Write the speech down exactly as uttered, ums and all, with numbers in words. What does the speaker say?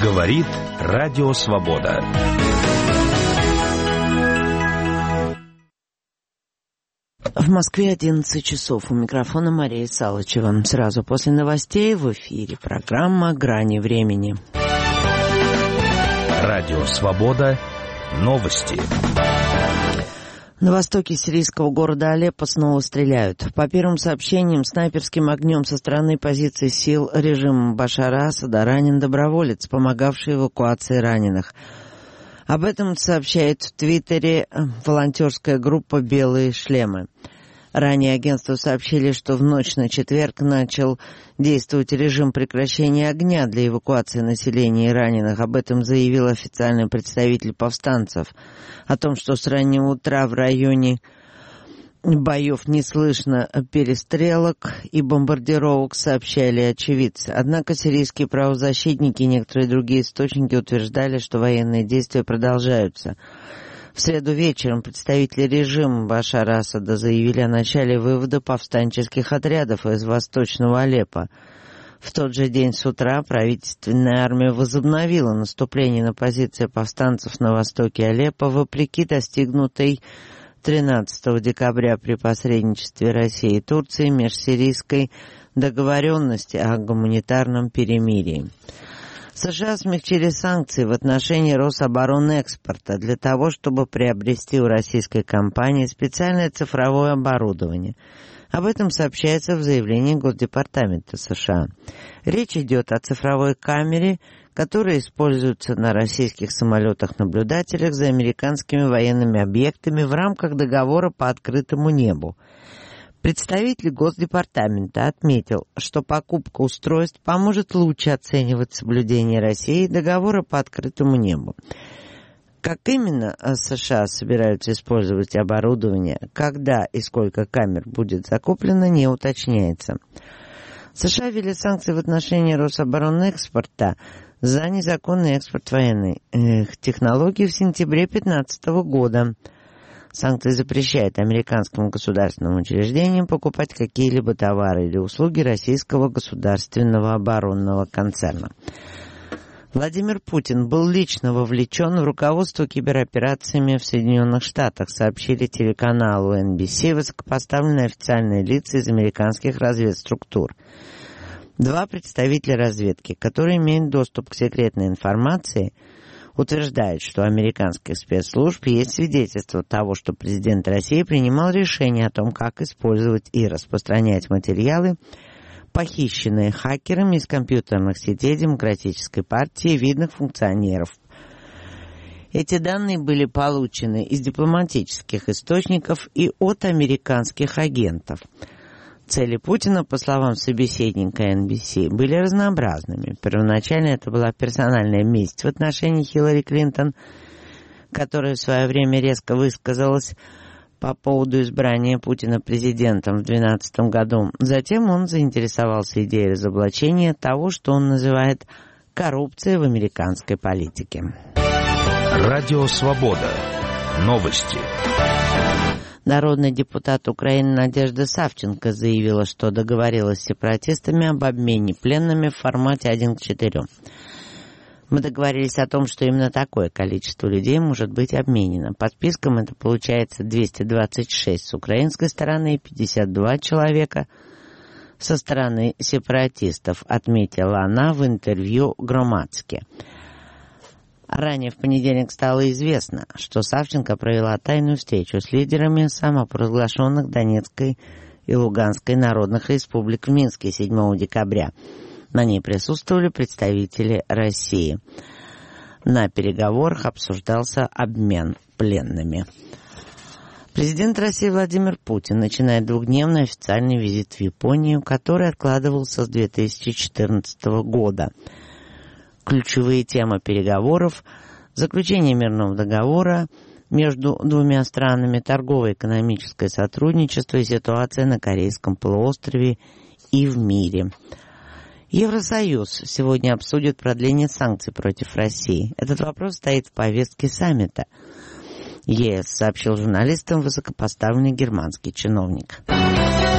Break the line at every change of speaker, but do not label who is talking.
Говорит Радио Свобода.
В Москве одиннадцать часов. У микрофона Мария Салычева. Сразу после новостей в эфире программа «Грани времени».
Радио Свобода. Новости.
На востоке сирийского города Алеппо снова стреляют. По первым сообщениям, снайперским огнем со стороны позиций сил режима Башара Асада ранен доброволец, помогавший эвакуации раненых. Об этом сообщает в Твиттере волонтерская группа «Белые шлемы». Ранее агентству сообщили, что в ночь на четверг начал действовать режим прекращения огня для эвакуации населения и раненых. Об этом заявил официальный представитель повстанцев. О том, что с раннего утра в районе боев не слышно перестрелок и бомбардировок, сообщали очевидцы. Однако сирийские правозащитники и некоторые другие источники утверждали, что военные действия продолжаются. В среду вечером представители режима Башара Асада заявили о начале вывода повстанческих отрядов из восточного Алеппо. В тот же день с утра правительственная армия возобновила наступление на позиции повстанцев на востоке Алеппо, вопреки достигнутой тринадцатого декабря при посредничестве России и Турции межсирийской договоренности о гуманитарном перемирии. США смягчили санкции в отношении Рособоронэкспорта для того, чтобы приобрести у российской компании специальное цифровое оборудование. Об этом сообщается в заявлении Госдепартамента США. Речь идет о цифровой камере, которая используется на российских самолетах-наблюдателях за американскими военными объектами в рамках договора по открытому небу. Представитель Госдепартамента отметил, что покупка устройств поможет лучше оценивать соблюдение России договора по открытому небу. Как именно США собираются использовать оборудование, когда и сколько камер будет закуплено, не уточняется. США ввели санкции в отношении Рособоронэкспорта за незаконный экспорт военных технологий в сентябре две тысячи пятнадцатого года. Санкции запрещают американским государственным учреждениям покупать какие-либо товары или услуги российского государственного оборонного концерна. Владимир Путин был лично вовлечен в руководство кибероперациями в Соединенных Штатах, сообщили телеканалу эн би си высокопоставленные официальные лица из американских разведструктур. Два представителя разведки, которые имеют доступ к секретной информации, утверждает, что у американских спецслужб есть свидетельство того, что президент России принимал решение о том, как использовать и распространять материалы, похищенные хакерами из компьютерных сетей Демократической партии видных функционеров. Эти данные были получены из дипломатических источников и от американских агентов. Цели Путина, по словам собеседника эн би си, были разнообразными. Первоначально это была персональная месть в отношении Хиллари Клинтон, которая в свое время резко высказалась по поводу избрания Путина президентом в две тысячи двенадцатом году. Затем он заинтересовался идеей разоблачения того, что он называет коррупцией в американской политике.
Радио Свобода. Новости.
Народный депутат Украины Надежда Савченко заявила, что договорилась с сепаратистами об обмене пленными в формате один к четырем. Мы договорились о том, что именно такое количество людей может быть обменено. По спискам это получается двести двадцать шесть с украинской стороны и пятьдесят два человека со стороны сепаратистов, отметила она в интервью Громадске. Ранее в понедельник стало известно, что Савченко провела тайную встречу с лидерами самопровозглашенных Донецкой и Луганской народных республик в Минске седьмого декабря. На ней присутствовали представители России. На переговорах обсуждался обмен пленными. Президент России Владимир Путин начинает двухдневный официальный визит в Японию, который откладывался с две тысячи четырнадцатого года. Ключевые темы переговоров – заключение мирного договора между двумя странами, торгово-экономическое сотрудничество и ситуация на Корейском полуострове и в мире. Евросоюз сегодня обсудит продление санкций против России. Этот вопрос стоит в повестке саммита. ЕС сообщил журналистам высокопоставленный германский чиновник.